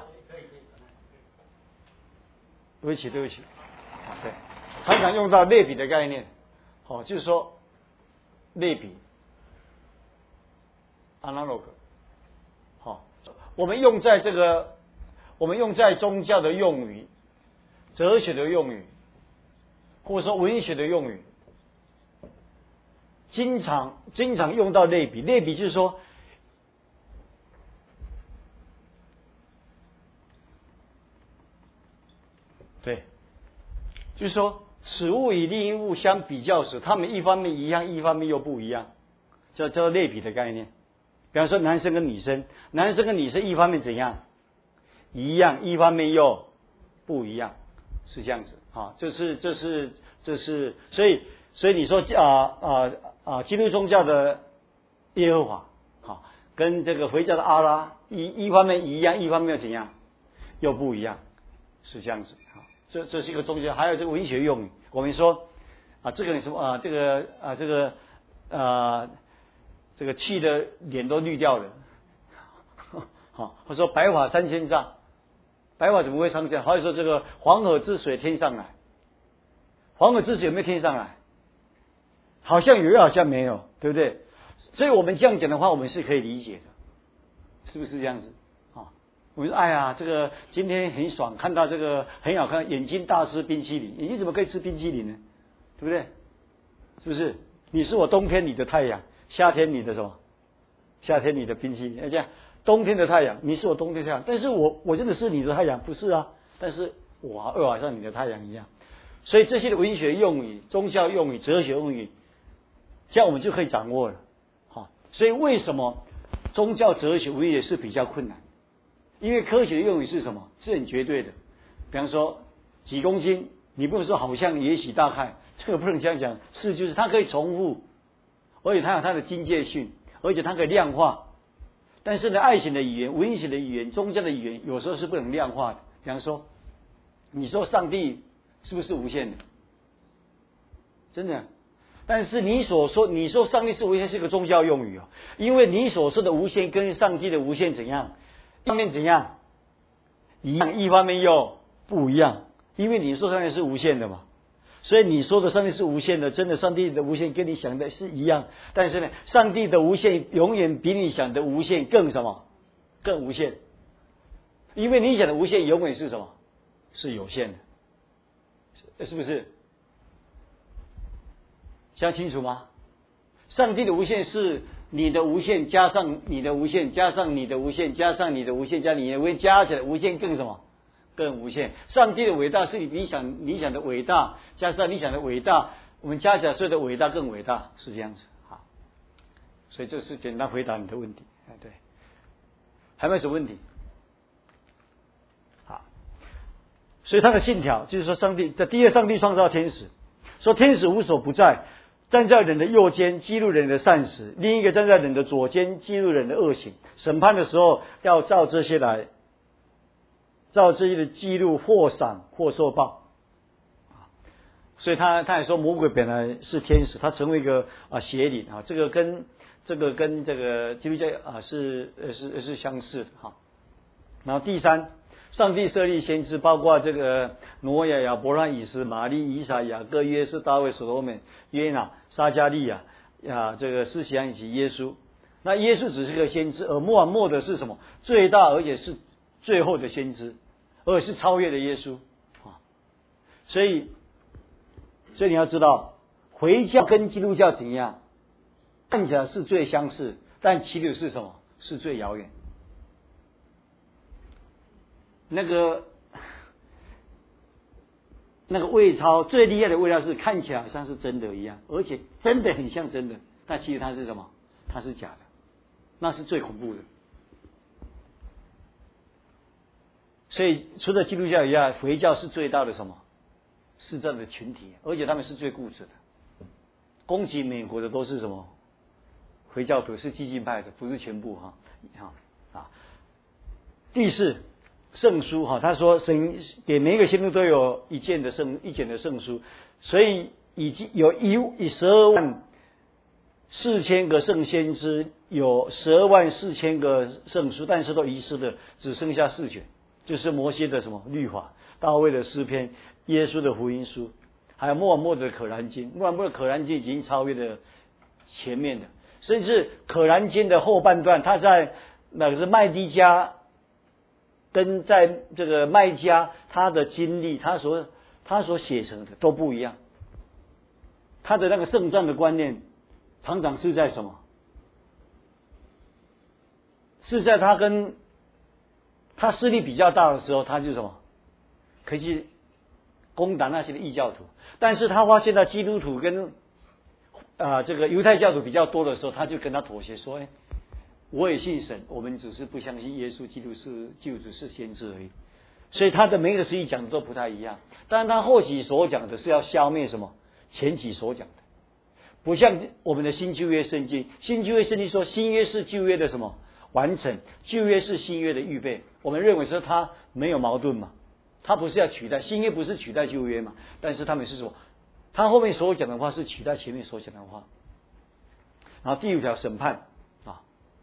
对不起。对，常常用到类比的概念，就是说类比 analog， 我们用在宗教的用语、哲学的用语，或者说文学的用语，经常用到类比。类比就是说，对，就是说此物与另一物相比较时，它们一方面一样，一方面又不一样，叫类比的概念。 比方说男生跟女生，男生跟女生一方面怎样一样，一方面又不一样，是这样子啊。这是，所以你说基督宗教的耶和华，好，跟这个回教的阿拉一方面一样，一方面又怎样又不一样，是这样子啊。这是一个宗教，还有这个文学用语，我们说这个什么这个气的脸都绿掉了，好，或者说白发三千丈，白发怎么会上降？或者说这个黄河之水天上来，黄河之水有没有天上来？好像有，好像没有，对不对？所以我们这样讲的话，我们是可以理解的，是不是这样子？我们说，哎呀，这个今天很爽，看到这个很好看，眼睛大吃冰淇淋，眼睛怎么可以吃冰淇淋呢？对不对？是不是？你是我冬天你的太阳，夏天你的什么？夏天你的冰淇淋，而且冬天的太阳，你是我冬天的太阳，但是我真的是你的太阳，不是啊？但是我好像你的太阳一样。所以这些的文学用语、宗教用语、哲学用语，这样我们就可以掌握了。好，所以为什么宗教、哲学、文学是比较困难？因为科学的用语是什么？是很绝对的。比方说几公斤，你不能说好像、也许、大概，这个不能这样讲。是就是它可以重复，而且它有它的经界性，而且它可以量化。但是呢，爱情的语言、文学的语言、宗教的语言，有时候是不能量化的。比方说，你说上帝是不是无限的？真的。但是你说上帝是无限，是个宗教用语哦，因为你所说的无限跟上帝的无限怎样？一方面怎样一样，一方面又不一样，因为你说上帝是无限的嘛，所以你说的上帝是无限的，真的上帝的无限跟你想的是一样，但是呢，上帝的无限永远比你想的无限更什么？更无限，因为你想的无限永远是什么？是有限的，是不是？想清楚吗？上帝的无限是你的无限加上你的无限加上你的无限加上你的无限加你的无限加起来无限更什么？更无限。上帝的伟大是你想的伟大加上你想的伟大，我们加起来所有的伟大更伟大，是这样子。好，所以这是简单回答你的问题。对，还有没有什么问题？好，所以他的信条就是说，第二，上帝创造天使，说天使无所不在。站在人的右肩，记录人的善行；另一个站在人的左肩，记录人的恶行。审判的时候，要照这些的记录，或赏或受报。所以他也说，魔鬼本来是天使，他成为一个邪灵啊，这个跟这个基督教是相似的哈。然后第三，上帝设立先知，包括这个挪亚、亚伯拉罕、以斯、玛利、以撒、雅各、约瑟、大卫、所罗门、约拿、撒迦利亚这个施洗约翰以及耶稣。那耶稣只是个先知，而穆罕默德是什么？最大而且是最后的先知，而且是超越的耶稣啊。所以你要知道，回教跟基督教怎样？看起来是最相似，但其实是什么？是最遥远。那个伪钞最厉害的伪钞是看起来好像是真的一样，而且真的很像真的，但其实它是什么？它是假的，那是最恐怖的。所以除了基督教以外，回教是最大的什么？是这样的群体，而且他们是最固执的。攻击美国的都是什么？回教徒，是激进派的，不是全部哈。第四。圣书哈，他说神给每一个信徒都有一卷的圣书，所以已经有12万4千个圣先知，有12万4千个圣书，但是都遗失了，只剩下4卷，就是摩西的什么律法、大卫的诗篇、耶稣的福音书，还有穆罕默德的可兰经。穆罕默德可兰经已经超越了前面的，甚至可兰经的后半段，他在那个是麦迪加。跟在这个麦加他的经历，他所写成的都不一样。他的那个圣战的观念，常常是在什么？是在他势力比较大的时候，他就什么？可以去攻打那些的异教徒。但是他发现到基督徒跟这个犹太教徒比较多的时候，他就跟他妥协说： 我也信神，我们只是不相信耶稣基督是救主是先知而已。所以他的每个时期讲的都不太一样。当然他后期所讲的是要消灭什么前期所讲的，不像我们的新旧约圣经。新旧约圣经说新约是旧约的什么完成，旧约是新约的预备。我们认为说它没有矛盾嘛，它不是要取代新约，不是取代旧约嘛？但是他们是什么？他后面所讲的话是取代前面所讲的话。然后第五条审判啊，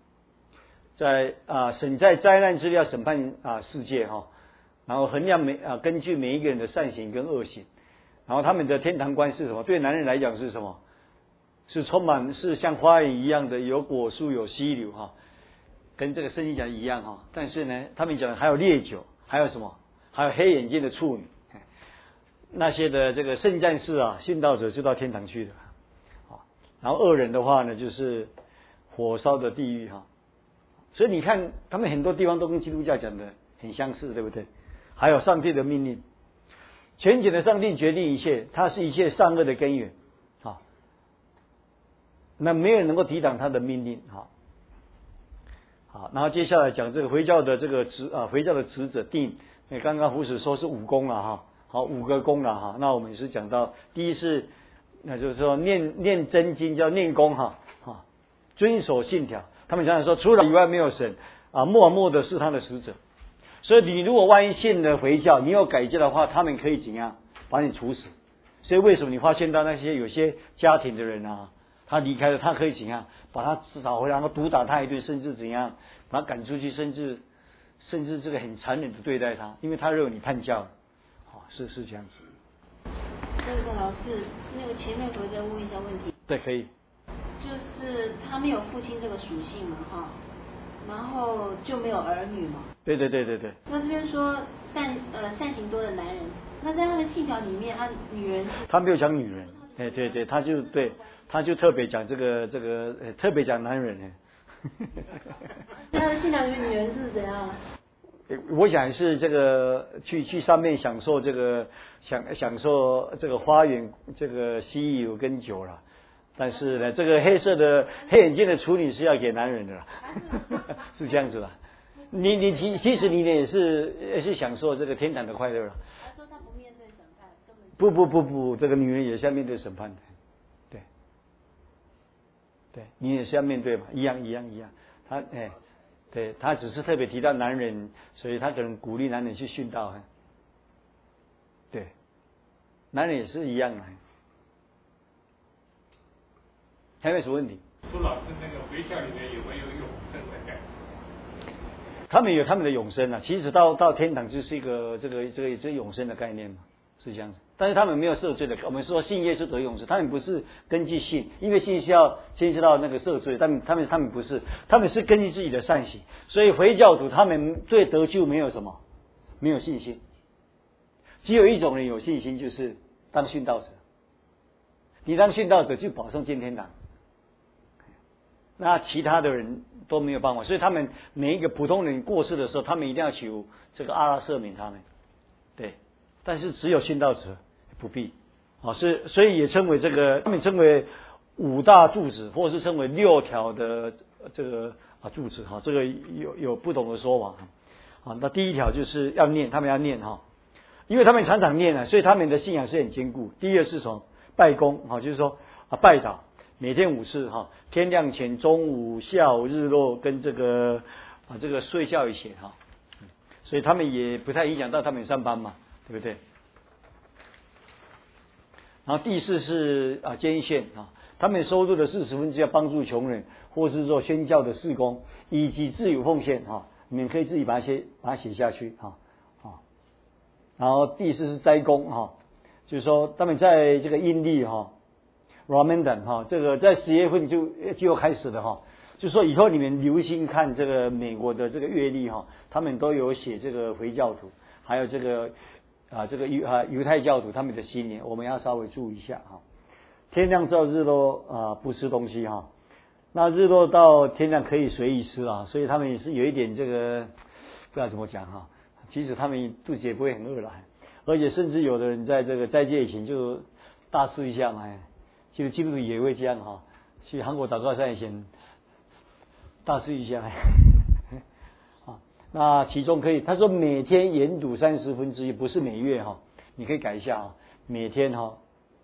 审在灾难之日要审判世界哈，然后衡量根据每一个人的善行跟恶行，然后他们的天堂观是什么？对男人来讲是什么？是充满是像花园一样的，有果树有溪流哈，跟这个圣经讲一样哈。但是呢，他们讲的还有烈酒，还有什么？还有黑眼睛的处女，那些的这个圣战士信道者就到天堂去的。然后恶人的话呢，就是火烧的地狱哈。所以你看，他们很多地方都跟基督教讲的很相似，对不对？还有上帝的命令，全体的上帝决定一切，他是一切善恶的根源啊。那没有人能够抵挡他的命令哈。好，然后接下来讲这个回教的回教的职责定，刚刚胡使说是5功了哈，好5个功了哈。那我们是讲到第一是，那就是说念真经叫念功哈，遵守信条。他们常常说，除了以外没有神默的是他的使者。所以你如果万一信了回教，你有改戒的话，他们可以怎样把你处死？所以为什么你发现到那些有些家庭的人他离开了，他可以怎样把他找回来，然后毒打他一顿，甚至怎样把他赶出去，甚至这个很残忍的对待他，因为他认为你叛教了。是这样子。 那个老师，那个前面我再问一下问题。 对，可以。 就是他没有父亲这个属性嘛然后就没有儿女嘛。 对。 那这边说善行多的男人，那在他的信条里面，女人他没有讲女人，对，他就特别讲这个特别讲男人。 他的信条里面女人是怎样？ 我想是这个去上面享受这个享受这个花园这个溪流跟酒了。但是呢，这个黑眼睛的处女是要给男人的啦，是这样子的。你其实你也是享受这个天堂的快乐了。 他说他不面对审判，根不， 本这个女人也是要面对审判的，对，你也是要面对嘛，一样。对，他只是特别提到男人，所以他可能鼓励男人去殉道。对，男人也是一样的。还有什么问题？ 苏老师，那个回教里面有没有永生的概念？ 他们有他们的永生其实到天堂就是一个这个永生的概念嘛，是这样子。但是他们没有赦罪的，我们说信耶稣得永生，他们不是根据信，因为信是要牵涉到那个赦罪，他们不是，他们是根据自己的善行。所以回教徒他们对得救没有信心，只有一种人有信心，就是当殉道者。你当殉道者就保送进天堂。那其他的人都没有办法，所以他们每一个普通人过世的时候，他们一定要求这个阿拉赦免他们，对。但是只有殉道者不必，所以也称为他们称为5大柱子，或是称为6条的这个柱子这个有不同的说法那第一条就是要念，他们要念因为他们常常念所以他们的信仰是很坚固。第二是什么？拜功就是说拜祷。每天5次天亮前、中午、下午、日落跟这个睡觉以前所以他们也不太影响到他们上班嘛，对不对？然后第4是捐献他们收入的40%要帮助穷人，或是做宣教的事工，以及自由奉献你们可以自己把它写下去然后第4是斋宫就是说他们在这个阴历Ramadan 这个在10月份就要开始的就是说以后你们留心看这个美国的这个月历他们都有写这个回教徒，还有这个犹太教徒他们的新年，我们要稍微注意一下天亮之后日落不吃东西那日落到天亮可以随意吃所以他们也是有一点这个不知道怎么讲其实他们肚子也不会很饿了，而且甚至有的人在这个斋戒以前就大吃一下其实基督徒也会这样去韩国祷告赛以前大试一下。啊，那其中可以，他说每天研读1/30，不是每月哈，你可以改一下啊，每天哈。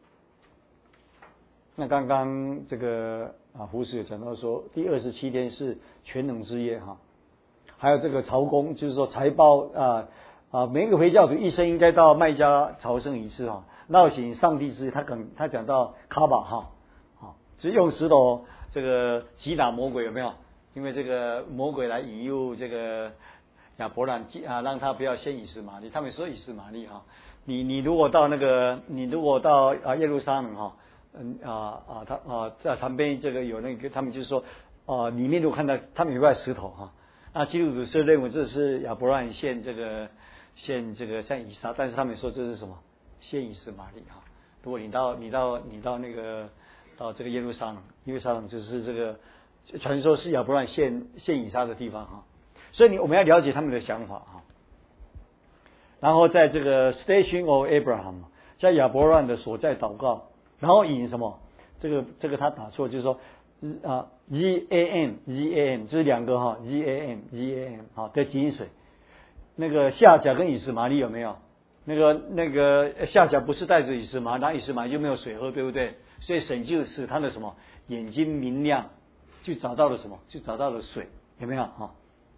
那刚刚这个胡适有讲到说，第27天是全能之夜哈，还有这个朝公，就是说财报每一个回教徒一生应该到麦加朝圣一次哈，闹醒上帝之，他讲到卡巴哈，好，就是用石头这个击打魔鬼有没有？因为这个魔鬼来引诱这个亚伯兰让他不要献以实玛利，他们说以实玛利哈，你如果到耶路撒冷哈。在旁边这个有那个，他们就说，里面如果看到他们有块石头哈，那基督徒是认为这是亚伯拉罕献这个像以撒，但是他们说这是什么献以实玛利哈。如果你到那个到这个耶路撒冷就是这个传说是亚伯拉罕献以撒的地方哈，所以我们要了解他们的想法哈。然后在这个 Station of Abraham， 在亚伯拉罕的所在祷告。然后引什么？这个他打错，就是说ZAM 就是两个哈 ZAM 好的井水。那个夏甲跟以实玛利有没有？那个夏甲不是带着以实玛，那以实玛就没有水喝，对不对？所以神就使他的什么眼睛明亮，就找到了什么？就找到了水，有没有哈？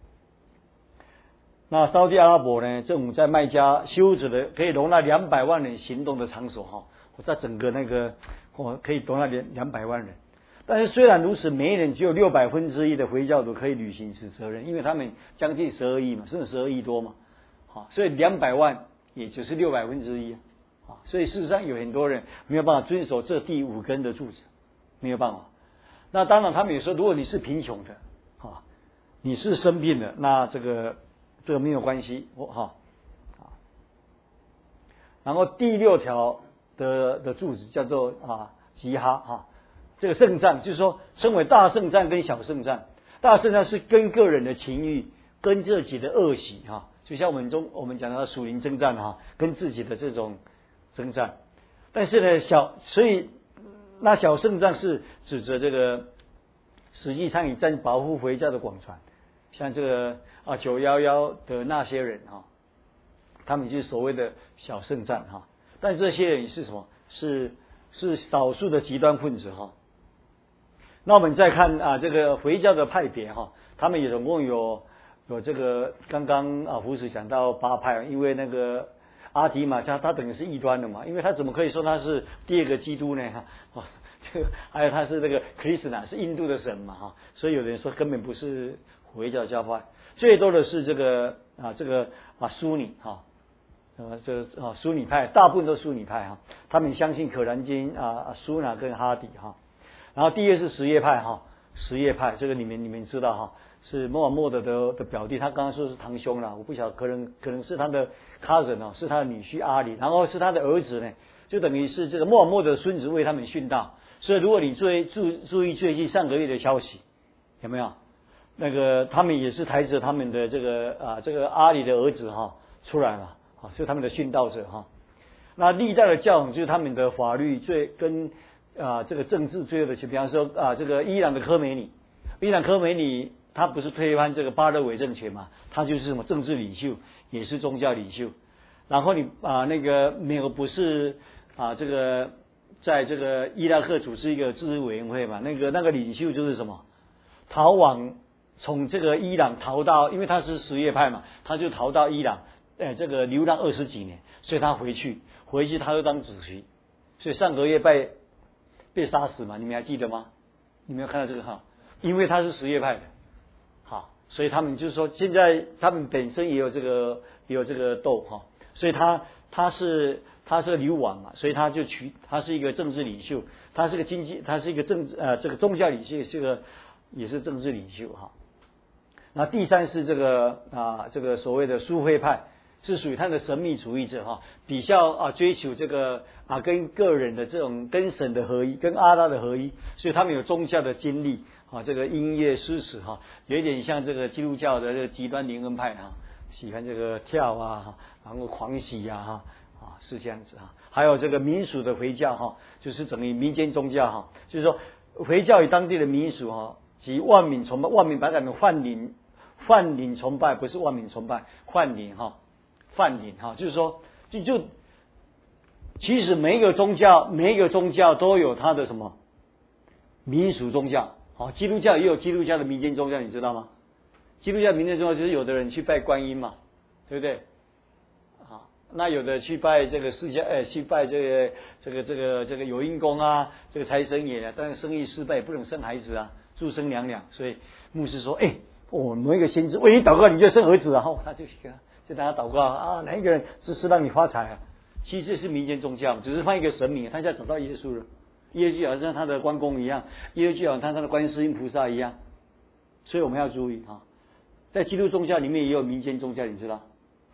那沙特阿拉伯呢？政府在麦加修筑的可以容纳200万人行动的场所哈。在整个那个可以容纳200万人，但是虽然如此，每一人只有1/600的回教徒可以履行此责任，因为他们将近12亿嘛，甚至12亿多嘛，好，所以200万也就是1/600啊，所以事实上有很多人没有办法遵守这第5根的柱子，没有办法。那当然，他们也说，如果你是贫穷的，你是生病的，那这个没有关系，然后第6条。的柱子叫做吉哈这个圣战就是说称为大圣战跟小圣战。大圣战是跟个人的情欲，跟自己的恶习就像我们讲到属灵征战跟自己的这种征战。但是呢所以那小圣战是指着这个实际参与战保护回教的广传，像这个911的那些人他们就是所谓的小圣战但这些人是什么？是少数的极端分子那我们再看这个回教的派别他们也总共有这个刚刚胡适讲到8派，因为那个阿提玛他等于是异端的嘛，因为他怎么可以说他是第2个基督呢？还有他是那个 Krishna 是印度的神嘛所以有人说根本不是回教教派，最多的是这个苏尼苏尼派，大部分都苏尼派他们相信可兰经苏那跟哈迪然后第2是什叶派什叶派这个你们知道是穆罕默德的表弟，他刚刚说是堂兄啦，我不晓得可能是他的 cousin 是他的女婿阿里，然后是他的儿子呢，就等于是这个穆罕默德的孙子为他们殉道。所以如果你注意最近上个月的消息，有没有那个他们也是抬着他们的这个阿里的儿子出来了。是他们的殉道者那历代的教统就是他们的法律罪跟这个政治罪恶的，比方说这个伊朗的科梅尼，他不是推翻这个巴勒维政权嘛，他就是什么政治领袖，也是宗教领袖。然后你那个没有不是这个在这个伊拉克组织一个自治委员会嘛，那个领袖就是什么从这个伊朗逃到，因为他是什叶派嘛，他就逃到伊朗。这个流浪20几年，所以他回去他又当主席，所以上个月被杀死嘛，你们还记得吗？你们有看到这个因为他是什叶派的，所以他们就是说现在他们本身也有这个斗所以他是流亡嘛，所以他是一个政治领袖，他是一个这个宗教领袖，这个也是政治领袖那第3是这个所谓的苏菲派。是属于他的神秘主义者比较追求这个跟个人的这种跟神的合一，跟阿拉的合一，所以他们有宗教的经历这个音乐诗词有一点像这个基督教的这个极端灵恩派喜欢这个跳然后狂喜是这样子还有这个民俗的回教就是等于民间宗教就是说回教与当地的民俗即万民崇拜，万民把它改成泛灵崇拜，不是万民崇拜，泛灵就是说就其实每一个宗教都有它的什么民俗宗教，基督教也有基督教的民间宗教，你知道吗？基督教民间宗教就是有的人去拜观音嘛，对不对？那有的去拜这个去拜这个有因公啊，这个财神爷啊，但是生意失败不能生孩子啊，祝生娘娘，所以牧师说，我某一个先知为你祷告，你就生儿子啊，他就大家祷告啊，哪一个人只是让你发财啊？其实这是民间宗教，只是换一个神明，他现在找到耶稣了，耶稣就好像他的关公一样，耶稣就好像他的观世音菩萨一样，所以我们要注意啊，在基督宗教里面也有民间宗教，你知道？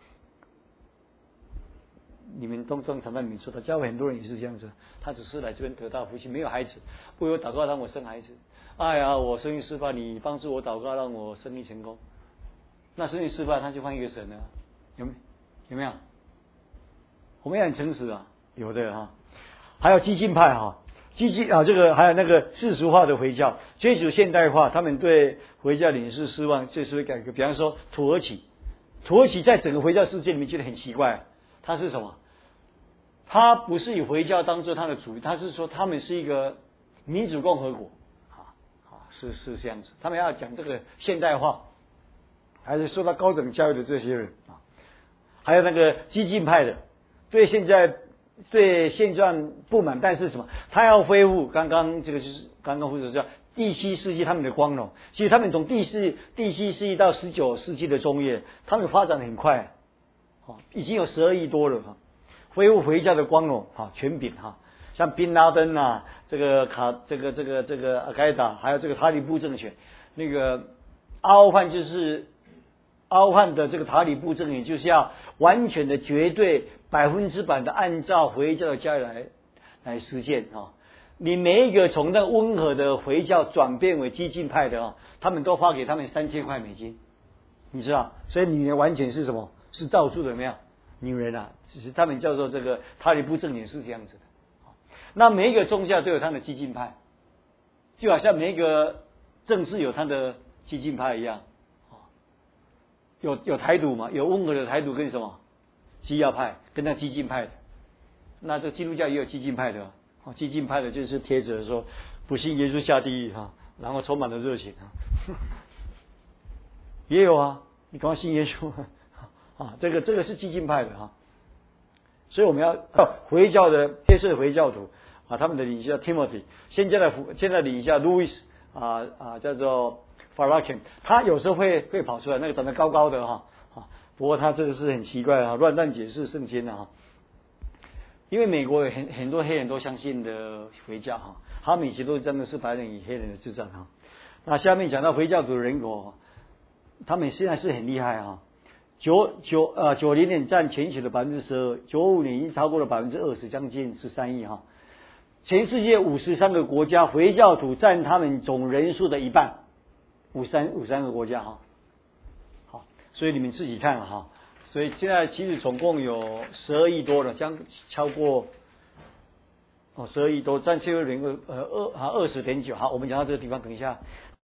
你们常在你们说的，教会很多人也是这样子，他只是来这边得到福气，没有孩子，为我祷告让我生孩子。哎呀，我生意失败，你帮助我祷告让我生意成功。那生意失败，他就换一个神了，有没有？我们也很诚实啊，有的哈。还有激进派哈，这个还有那个世俗化的回教，追求现代化，他们对回教领袖失望，这是会改革。比方说土耳其在整个回教世界里面觉得很奇怪，它是什么？他不是以回教当做他的主义，他是说他们是一个民主共和国，是这样子。他们要讲这个现代化，还是受到高等教育的这些人啊，还有那个激进派的，对现状不满，但是什么？他要恢复刚刚或者叫第7世纪他们的光荣。其实他们从第7世纪到19世纪的中叶，他们发展得很快，已经有12亿多了。恢复回教的光荣权柄像宾拉登啊，这个阿盖达，还有这个塔利布政权，那个阿富汗的这个塔利布政权，就是要完全的绝对100%的按照回教的教义来实践你每一个从那温和的回教转变为激进派的他们都发给他们$3000美金，你知道？所以女人完全是什么？是造出的没有？女人啊，其实他们叫做这个塔利布政权是这样子的。那每一个宗教都有他的激进派，就好像每一个政治有他的激进派一样。有台独嘛？有温和的台独跟什么？基要派跟那激进派的。那这基督教也有激进派的，激进派的就是贴着说不信耶稣下地狱然后充满了热情也有啊，你赶快信耶稣这个是激进派的所以我们要回教的黑色回教徒他们的领袖 Timothy， 现在的领袖 Louis 叫做 Farrakhan， 他有时候会跑出来，那个长得高高的不过他这个是很奇怪乱弹解释圣经因为美国有很多黑人都相信的回教他们以前都真的是白人与黑人的之战那下面讲到回教徒的人口他们现在是很厉害90年占全球的12%，95年已经超过了20%，将近13亿全世界53个国家回教徒占他们总人数的一半，53个国家好，所以你们自己看所以现在其实总共有12亿多了，将超过12亿多，占世界人口20.9。好，我们讲到这个地方，等一下